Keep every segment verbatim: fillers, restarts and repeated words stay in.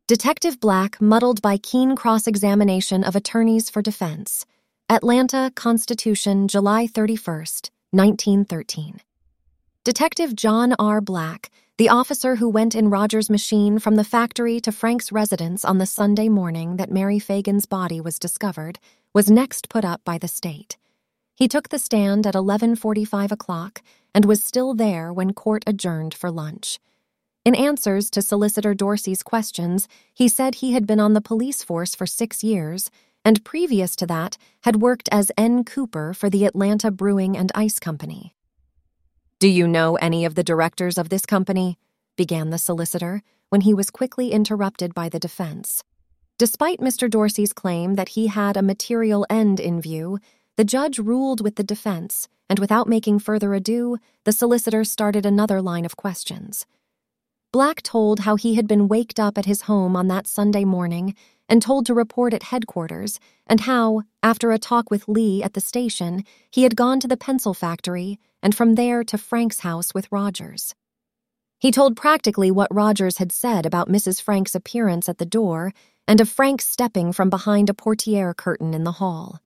Detective Black muddled by keen cross-examination of attorneys for defense. Atlanta, Constitution, July thirty-first, nineteen thirteen. Detective John R. Black, the officer who went in Rogers' machine from the factory to Frank's residence on the Sunday morning that Mary Fagan's body was discovered, was next put up by the state. He took the stand at eleven forty-five o'clock and was still there when court adjourned for lunch. In answers to Solicitor Dorsey's questions, he said he had been on the police force for six years and previous to that had worked as N. Cooper for the Atlanta Brewing and Ice Company. "Do you know any of the directors of this company?" began the solicitor, when he was quickly interrupted by the defense. Despite Mister Dorsey's claim that he had a material end in view, the judge ruled with the defense, and without making further ado, the solicitor started another line of questions. Black told how he had been waked up at his home on that Sunday morning and told to report at headquarters, and how, after a talk with Lee at the station, he had gone to the pencil factory and from there to Frank's house with Rogers. He told practically what Rogers had said about Missus Frank's appearance at the door and of Frank stepping from behind a portiere curtain in the hall.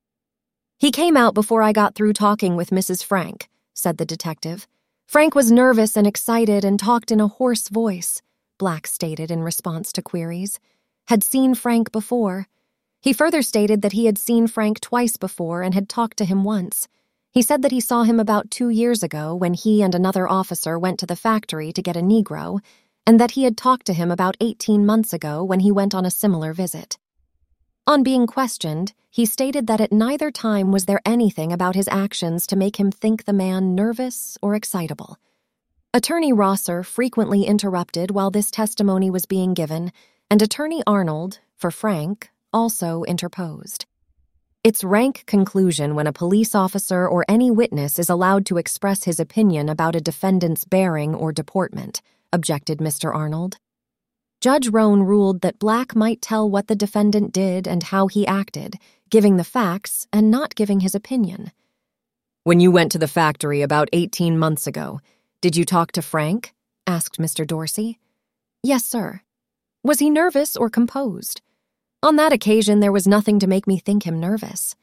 "He came out before I got through talking with Missus Frank," said the detective. "Frank was nervous and excited and talked in a hoarse voice," Black stated in response to queries. Had seen Frank before. He further stated that he had seen Frank twice before and had talked to him once. He said that he saw him about two years ago when he and another officer went to the factory to get a Negro, and that he had talked to him about eighteen months ago when he went on a similar visit. On being questioned, he stated that at neither time was there anything about his actions to make him think the man nervous or excitable. Attorney Rosser frequently interrupted while this testimony was being given, and Attorney Arnold, for Frank, also interposed. "It's rank conclusion when a police officer or any witness is allowed to express his opinion about a defendant's bearing or deportment," objected Mister Arnold. Judge Roan ruled that Black might tell what the defendant did and how he acted, giving the facts and not giving his opinion. "When you went to the factory about eighteen months ago, did you talk to Frank?" asked Mister Dorsey. "Yes, sir." "Was he nervous or composed?" "On that occasion, there was nothing to make me think him nervous."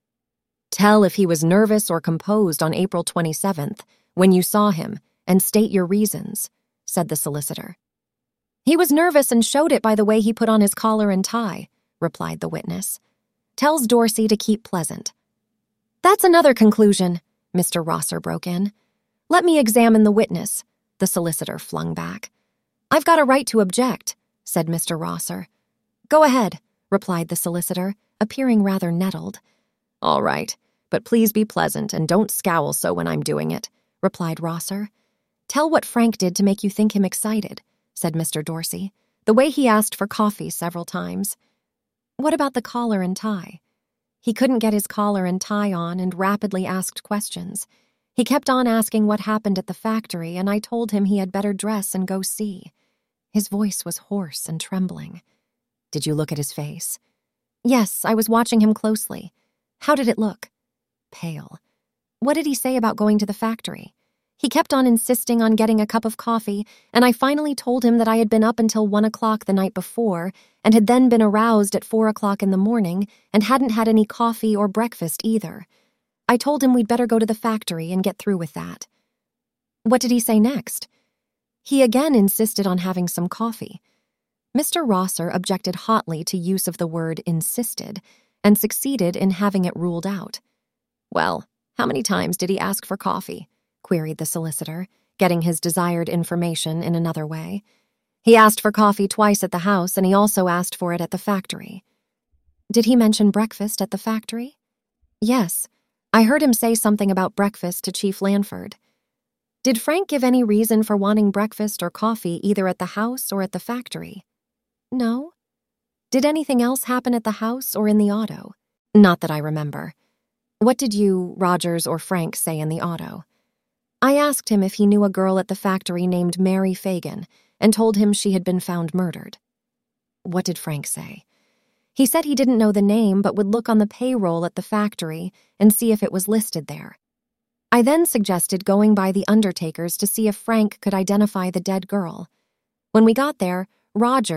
"Tell if he was nervous or composed on April twenty-seventh, when you saw him, and state your reasons," said the solicitor. "He was nervous and showed it by the way he put on his collar and tie," replied the witness. "Tells Dorsey to keep pleasant." "That's another conclusion," Mister Rosser broke in. "Let me examine the witness," the solicitor flung back. "I've got a right to object," said Mister Rosser. "Go ahead," replied the solicitor, appearing rather nettled. "All right, but please be pleasant and don't scowl so when I'm doing it," replied Rosser. "Tell what Frank did to make you think him excited," said Mister Dorsey, "the way he asked for coffee several times." "What about the collar and tie?" "He couldn't get his collar and tie on and rapidly asked questions. He kept on asking what happened at the factory, and I told him he had better dress and go see." His voice was hoarse and trembling. "Did you look at his face?" "Yes, I was watching him closely." "How did it look?" "Pale." "What did he say about going to the factory?" "He kept on insisting on getting a cup of coffee, and I finally told him that I had been up until one o'clock the night before and had then been aroused at four o'clock in the morning and hadn't had any coffee or breakfast either. I told him we'd better go to the factory and get through with that." "What did he say next?" "He again insisted on having some coffee." Mister Rosser objected hotly to use of the word insisted and succeeded in having it ruled out. "Well, how many times did he ask for coffee?" queried the solicitor, getting his desired information in another way. "He asked for coffee twice at the house, and he also asked for it at the factory." "Did he mention breakfast at the factory?" "Yes. I heard him say something about breakfast to Chief Lanford." "Did Frank give any reason for wanting breakfast or coffee either at the house or at the factory?" "No." "Did anything else happen at the house or in the auto?" "Not that I remember." "What did you, Rogers, or Frank say in the auto?" "I asked him if he knew a girl at the factory named Mary Fagan and told him she had been found murdered." "What did Frank say?" "He said he didn't know the name but would look on the payroll at the factory and see if it was listed there. I then suggested going by the undertakers to see if Frank could identify the dead girl. When we got there, Rogers,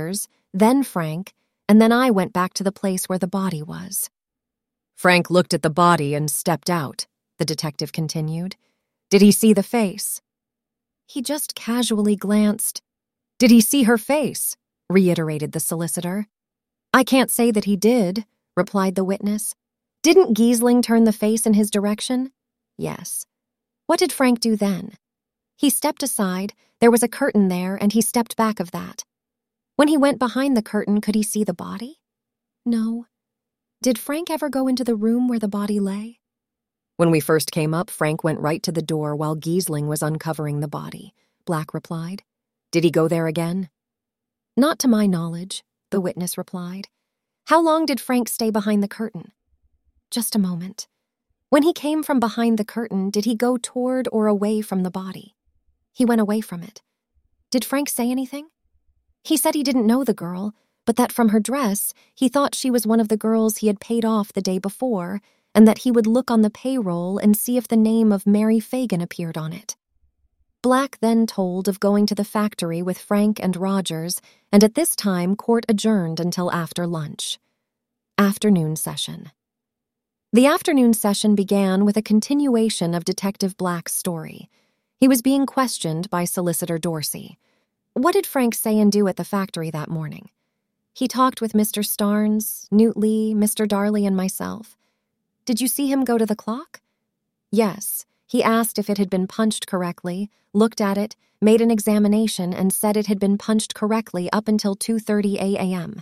then Frank, and then I went back to the place where the body was." "Frank looked at the body and stepped out," the detective continued. "Did he see the face?" "He just casually glanced." "Did he see her face?" reiterated the solicitor. "I can't say that he did," replied the witness. "Didn't Giesling turn the face in his direction?" "Yes." "What did Frank do then?" "He stepped aside, there was a curtain there, and he stepped back of that." "When he went behind the curtain, could he see the body?" "No." "Did Frank ever go into the room where the body lay?" "When we first came up, Frank went right to the door while Giesling was uncovering the body," Black replied. "Did he go there again?" "Not to my knowledge," the witness replied. "How long did Frank stay behind the curtain?" "Just a moment." "When he came from behind the curtain, did he go toward or away from the body?" "He went away from it." "Did Frank say anything?" "He said he didn't know the girl, but that from her dress, he thought she was one of the girls he had paid off the day before, and that he would look on the payroll and see if the name of Mary Fagan appeared on it." Black then told of going to the factory with Frank and Rogers, and at this time court adjourned until after lunch. Afternoon session. The afternoon session began with a continuation of Detective Black's story. He was being questioned by Solicitor Dorsey. "What did Frank say and do at the factory that morning?" "He talked with Mister Starnes, Newt Lee, Mister Darley, and myself." "Did you see him go to the clock?" "Yes. He asked if it had been punched correctly, looked at it, made an examination, and said it had been punched correctly up until two thirty a m"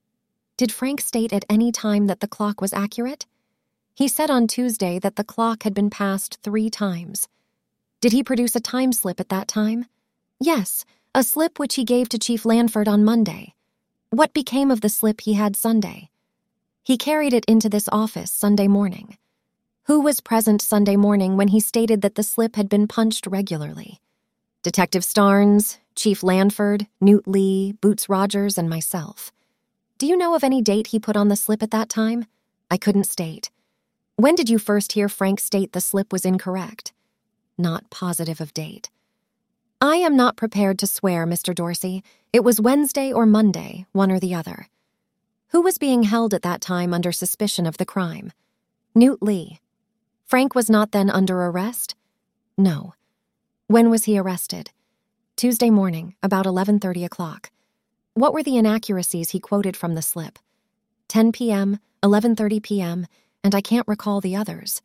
"Did Frank state at any time that the clock was accurate?" "He said on Tuesday that the clock had been passed three times." "Did he produce a time slip at that time?" "Yes, a slip which he gave to Chief Lanford on Monday." "What became of the slip he had Sunday?" "He carried it into this office Sunday morning." "Who was present Sunday morning when he stated that the slip had been punched regularly?" "Detective Starnes, Chief Lanford, Newt Lee, Boots Rogers, and myself." "Do you know of any date he put on the slip at that time?" "I couldn't state." "When did you first hear Frank state the slip was incorrect?" "Not positive of date." "I am not prepared to swear, Mister Dorsey. It was Wednesday or Monday, one or the other." "Who was being held at that time under suspicion of the crime?" "Newt Lee." "Frank was not then under arrest?" "No." "When was he arrested?" "Tuesday morning, about eleven thirty o'clock." "What were the inaccuracies he quoted from the slip?" ten p m, eleven thirty p m, and I can't recall the others."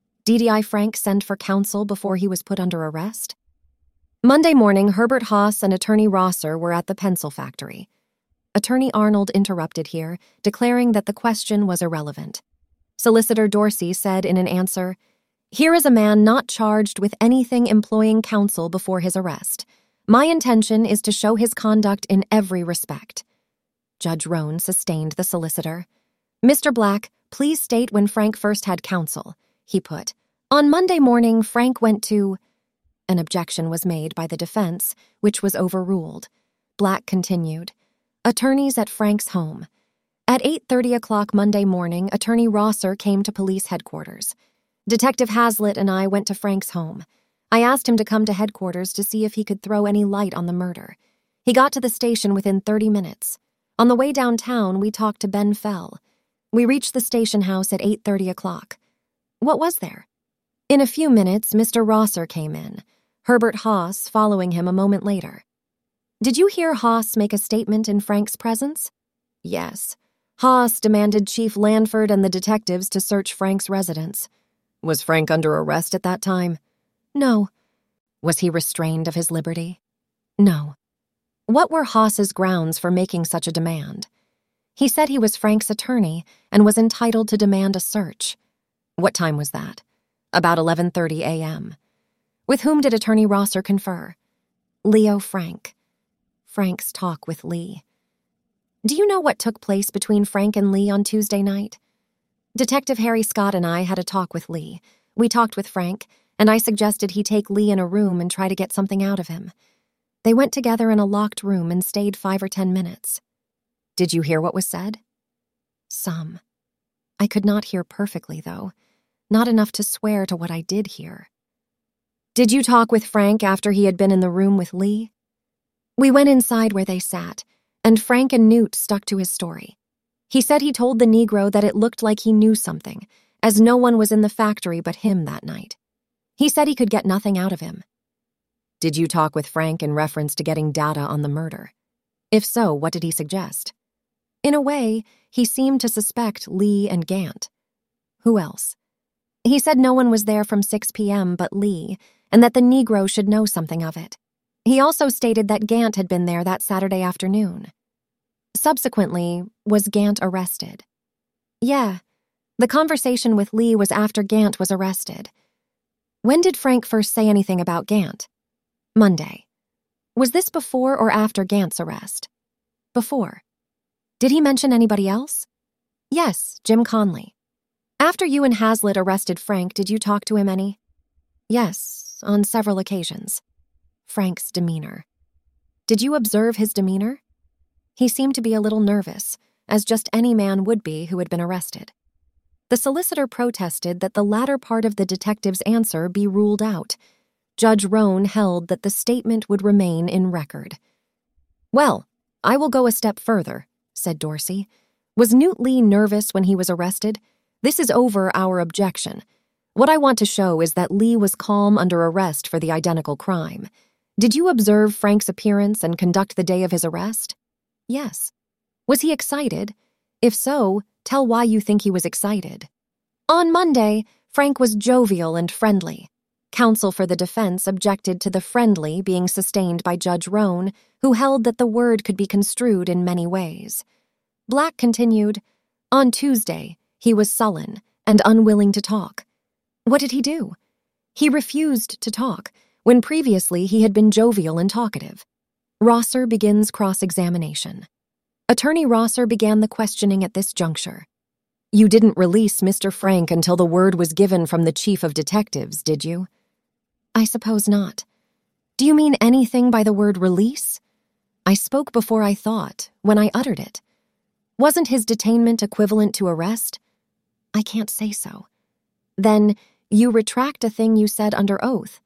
D D I Frank sent for counsel before he was put under arrest? Monday morning, Herbert Haas and Attorney Rosser were at the pencil factory. Attorney Arnold interrupted here, declaring that the question was irrelevant. Solicitor Dorsey said in an answer, "Here is a man not charged with anything employing counsel before his arrest. My intention is to show his conduct in every respect." Judge Roan sustained the solicitor. "Mister Black, please state when Frank first had counsel," he put. "On Monday morning, Frank went to—" An objection was made by the defense, which was overruled. Black continued. Attorneys at Frank's home. At eight thirty o'clock Monday morning, Attorney Rosser came to police headquarters. Detective Hazlitt and I went to Frank's home. I asked him to come to headquarters to see if he could throw any light on the murder. He got to the station within thirty minutes. On the way downtown, we talked to Ben Fell. We reached the station house at eight thirty o'clock. What was there? In a few minutes, Mister Rosser came in, Herbert Haas following him a moment later. Did you hear Haas make a statement in Frank's presence? Yes. Haas demanded Chief Lanford and the detectives to search Frank's residence. Was Frank under arrest at that time? No. Was he restrained of his liberty? No. What were Haas's grounds for making such a demand? He said he was Frank's attorney and was entitled to demand a search. What time was that? About eleven thirty a m With whom did Attorney Rosser confer? Leo Frank. Frank's talk with Lee. Do you know what took place between Frank and Lee on Tuesday night? Detective Harry Scott and I had a talk with Lee. We talked with Frank, and I suggested he take Lee in a room and try to get something out of him. They went together in a locked room and stayed five or ten minutes. Did you hear what was said? Some. I could not hear perfectly, though. Not enough to swear to what I did hear. Did you talk with Frank after he had been in the room with Lee? We went inside where they sat, and Frank and Newt stuck to his story. He said he told the Negro that it looked like he knew something, as no one was in the factory but him that night. He said he could get nothing out of him. Did you talk with Frank in reference to getting data on the murder? If so, what did he suggest? In a way, he seemed to suspect Lee and Gant. Who else? He said no one was there from six p.m. but Lee, and that the Negro should know something of it. He also stated that Gant had been there that Saturday afternoon. Subsequently, was Gant arrested? Yeah. The conversation with Lee was after Gant was arrested. When did Frank first say anything about Gant? Monday. Was this before or after Gant's arrest? Before. Did he mention anybody else? Yes, Jim Conley. After you and Hazlitt arrested Frank, did you talk to him any? Yes, on several occasions. Frank's demeanor. Did you observe his demeanor? He seemed to be a little nervous, as just any man would be who had been arrested. The solicitor protested that the latter part of the detective's answer be ruled out. Judge Roan held that the statement would remain in record. Well, I will go a step further, said Dorsey. Was Newt Lee nervous when he was arrested? This is over our objection. What I want to show is that Lee was calm under arrest for the identical crime. Did you observe Frank's appearance and conduct the day of his arrest? Yes. Was he excited? If so, tell why you think he was excited. On Monday, Frank was jovial and friendly. Counsel for the defense objected to the friendly being sustained by Judge Roan, who held that the word could be construed in many ways. Black continued, on Tuesday, he was sullen and unwilling to talk. What did he do? He refused to talk, when previously he had been jovial and talkative. Rosser begins cross-examination. Attorney Rosser began the questioning at this juncture. You didn't release Mister Frank until the word was given from the chief of detectives, did you? I suppose not. Do you mean anything by the word release? I spoke before I thought, when I uttered it. Wasn't his detainment equivalent to arrest? I can't say so. Then, you retract a thing you said under oath.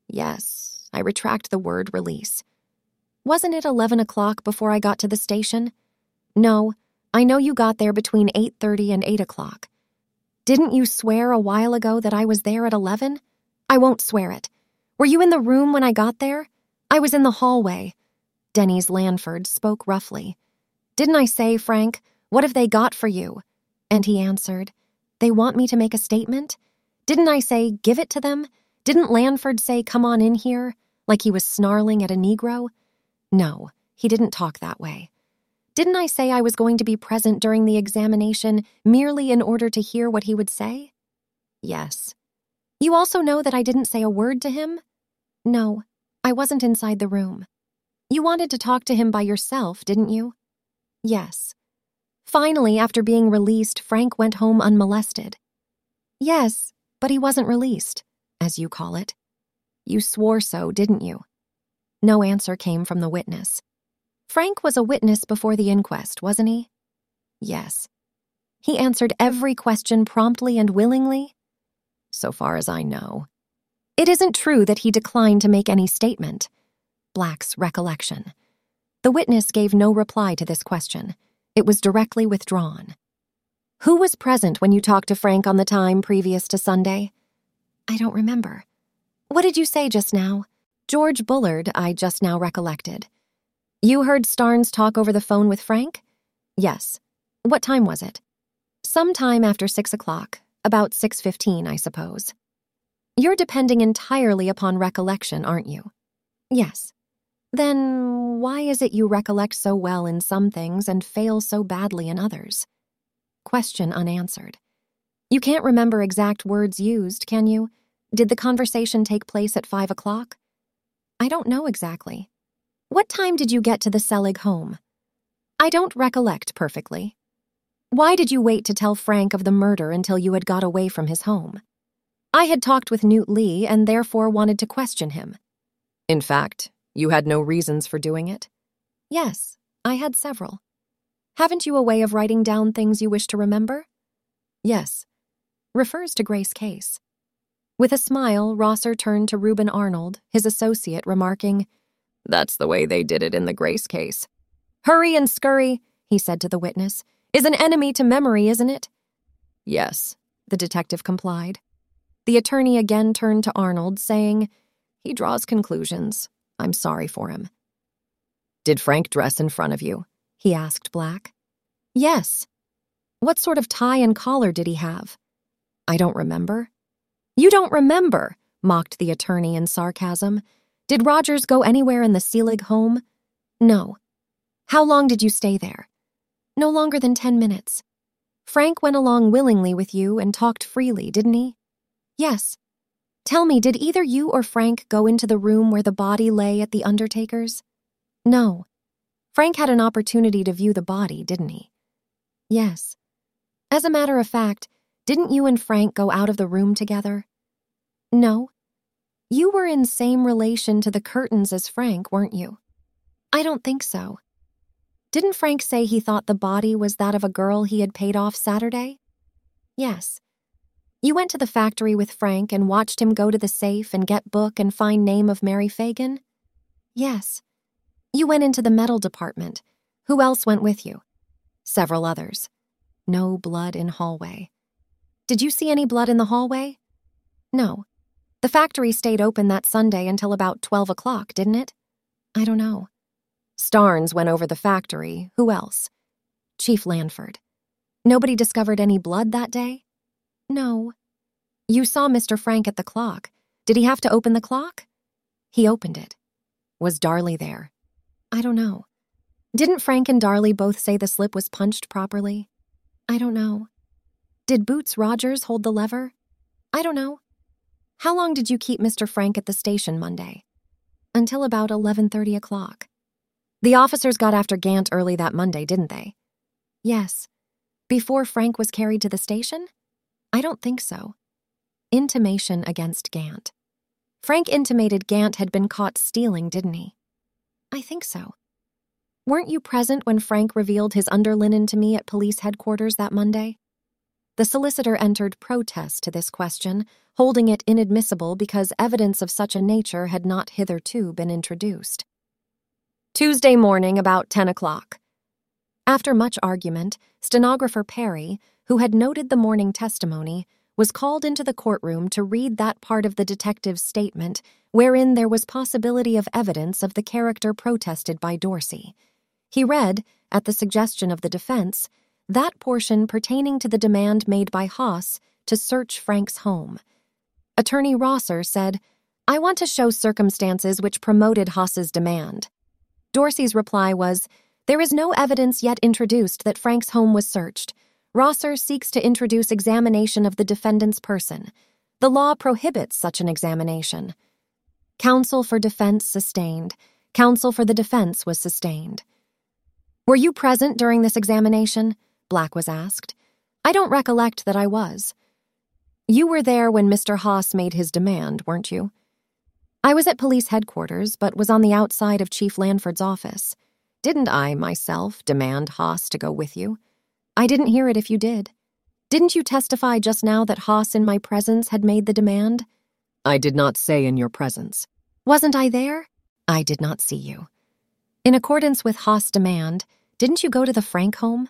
Yes, I retract the word release. Wasn't it eleven o'clock before I got to the station? No, I know you got there between eight thirty and eight o'clock. Didn't you swear a while ago that I was there at eleven? I won't swear it. Were you in the room when I got there? I was in the hallway. Denny's Lanford spoke roughly. Didn't I say, Frank, what have they got for you? And he answered, they want me to make a statement? Didn't I say, give it to them? Didn't Lanford say, come on in here, like he was snarling at a Negro? No, he didn't talk that way. Didn't I say I was going to be present during the examination merely in order to hear what he would say? Yes. You also know that I didn't say a word to him? No, I wasn't inside the room. You wanted to talk to him by yourself, didn't you? Yes. Finally, after being released, Frank went home unmolested. Yes, but he wasn't released, as you call it. You swore so, didn't you? No answer came from the witness. Frank was a witness before the inquest, wasn't he? Yes. He answered every question promptly and willingly? So far as I know. It isn't true that he declined to make any statement. Black's recollection. The witness gave no reply to this question. It was directly withdrawn. Who was present when you talked to Frank on the time previous to Sunday? I don't remember. What did you say just now? George Bullard, I just now recollected. You heard Starnes talk over the phone with Frank? Yes. What time was it? Sometime after six o'clock. About six fifteen, I suppose. You're depending entirely upon recollection, aren't you? Yes. Then why is it you recollect so well in some things and fail so badly in others? Question unanswered. You can't remember exact words used, can you? Did the conversation take place at five o'clock? I don't know exactly. What time did you get to the Selig home? I don't recollect perfectly. Why did you wait to tell Frank of the murder until you had got away from his home? I had talked with Newt Lee and therefore wanted to question him. In fact, you had no reasons for doing it? Yes, I had several. Haven't you a way of writing down things you wish to remember? Yes. Refers to Grace Case. With a smile, Rosser turned to Reuben Arnold, his associate, remarking, That's the way they did it in the Grace case. Hurry and scurry, he said to the witness, is an enemy to memory, isn't it? Yes, the detective complied. The attorney again turned to Arnold, saying, He draws conclusions. I'm sorry for him. Did Frank dress in front of you? He asked Black. Yes. What sort of tie and collar did he have? I don't remember. You don't remember, mocked the attorney in sarcasm. Did Rogers go anywhere in the Seelig home? No. How long did you stay there? No longer than ten minutes. Frank went along willingly with you and talked freely, didn't he? Yes. Tell me, did either you or Frank go into the room where the body lay at the undertaker's? No. Frank had an opportunity to view the body, didn't he? Yes. As a matter of fact, didn't you and Frank go out of the room together? No. You were in same relation to the curtains as Frank, weren't you? I don't think so. Didn't Frank say he thought the body was that of a girl he had paid off Saturday? Yes. You went to the factory with Frank and watched him go to the safe and get book and find name of Mary Fagan? Yes. You went into the metal department. Who else went with you? Several others. No blood in hallway. Did you see any blood in the hallway? No. The factory stayed open that Sunday until about twelve o'clock, didn't it? I don't know. Starnes went over the factory. Who else? Chief Lanford. Nobody discovered any blood that day? No. You saw Mister Frank at the clock. Did he have to open the clock? He opened it. Was Darley there? I don't know. Didn't Frank and Darley both say the slip was punched properly? I don't know. Did Boots Rogers hold the lever? I don't know. How long did you keep Mister Frank at the station Monday? Until about eleven thirty o'clock. The officers got after Gant early that Monday, didn't they? Yes. Before Frank was carried to the station? I don't think so. Intimation against Gant. Frank intimated Gant had been caught stealing, didn't he? I think so. Weren't you present when Frank revealed his underlinen to me at police headquarters that Monday? The solicitor entered protest to this question, holding it inadmissible because evidence of such a nature had not hitherto been introduced. Tuesday morning about ten o'clock. After much argument, stenographer Perry, who had noted the morning testimony, was called into the courtroom to read that part of the detective's statement wherein there was possibility of evidence of the character protested by Dorsey. He read, at the suggestion of the defense, that portion pertaining to the demand made by Haas to search Frank's home. Attorney Rosser said, I want to show circumstances which promoted Haas's demand. Dorsey's reply was, there is no evidence yet introduced that Frank's home was searched. Rosser seeks to introduce examination of the defendant's person. The law prohibits such an examination. Counsel for defense sustained. Counsel for the defense was sustained. Were you present during this examination? Black was asked. I don't recollect that I was. You were there when Mister Haas made his demand, weren't you? I was at police headquarters, but was on the outside of Chief Lanford's office. Didn't I, myself, demand Haas to go with you? I didn't hear it if you did. Didn't you testify just now that Haas in my presence had made the demand? I did not say in your presence. Wasn't I there? I did not see you. In accordance with Haas' demand, didn't you go to the Frank home?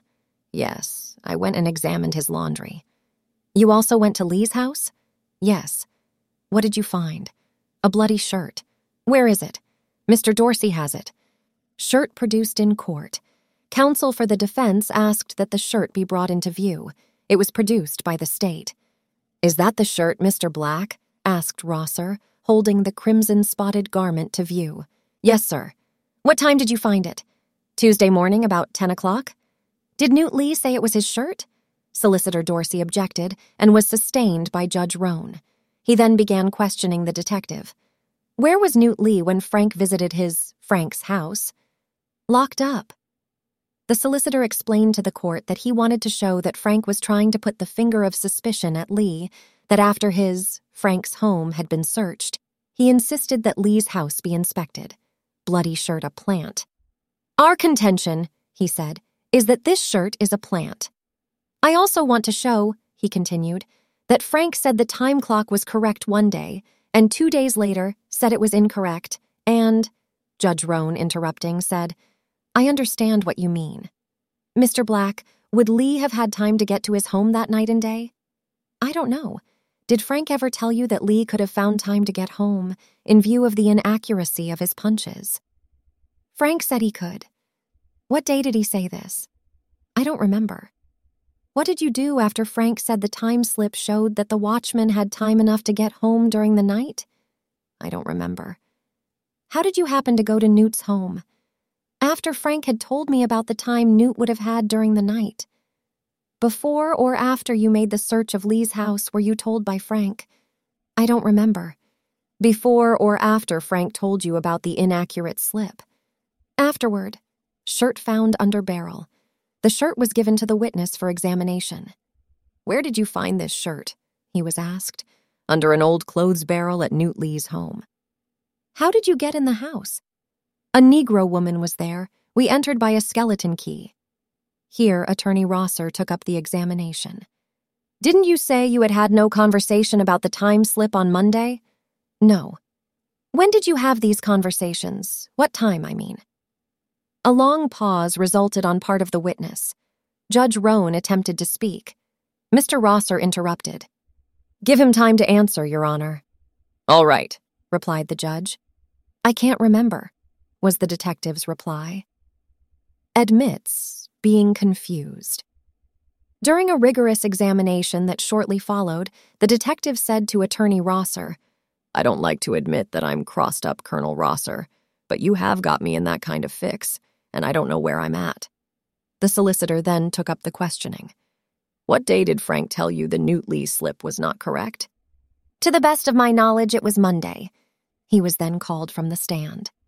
Yes, I went and examined his laundry. You also went to Lee's house? Yes. What did you find? A bloody shirt. Where is it? Mister Dorsey has it. Shirt produced in court. Counsel for the defense asked that the shirt be brought into view. It was produced by the state. Is that the shirt, Mister Black? Asked Rosser, holding the crimson-spotted garment to view. Yes, sir. What time did you find it? Tuesday morning, about ten o'clock. Did Newt Lee say it was his shirt? Solicitor Dorsey objected and was sustained by Judge Roan. He then began questioning the detective. Where was Newt Lee when Frank visited his, Frank's house? Locked up. The solicitor explained to the court that he wanted to show that Frank was trying to put the finger of suspicion at Lee, that after his, Frank's home had been searched, he insisted that Lee's house be inspected. Bloody shirt a plant. Our contention, he said, is that this shirt is a plant. I also want to show, he continued, that Frank said the time clock was correct one day, and two days later said it was incorrect, and, Judge Roan, interrupting, said, I understand what you mean. Mister Black, would Lee have had time to get to his home that night and day? I don't know. Did Frank ever tell you that Lee could have found time to get home in view of the inaccuracy of his punches? Frank said he could. What day did he say this? I don't remember. What did you do after Frank said the time slip showed that the watchman had time enough to get home during the night? I don't remember. How did you happen to go to Newt's home? After Frank had told me about the time Newt would have had during the night. Before or after you made the search of Lee's house were you told by Frank? I don't remember. Before or after Frank told you about the inaccurate slip? Afterward. Shirt found under barrel. The shirt was given to the witness for examination. Where did you find this shirt? He was asked. Under an old clothes barrel at Newt Lee's home. How did you get in the house? A Negro woman was there. We entered by a skeleton key. Here, Attorney Rosser took up the examination. Didn't you say you had had no conversation about the time slip on Monday? No. When did you have these conversations? What time, I mean? A long pause resulted on part of the witness. Judge Roan attempted to speak. Mister Rosser interrupted. Give him time to answer, Your Honor. All right, replied the judge. I can't remember, was the detective's reply. Admits being confused. During a rigorous examination that shortly followed, the detective said to Attorney Rosser, I don't like to admit that I'm crossed up, Colonel Rosser, but you have got me in that kind of fix, and I don't know where I'm at. The solicitor then took up the questioning. What day did Frank tell you the Newt Lee slip was not correct? To the best of my knowledge, it was Monday. He was then called from the stand.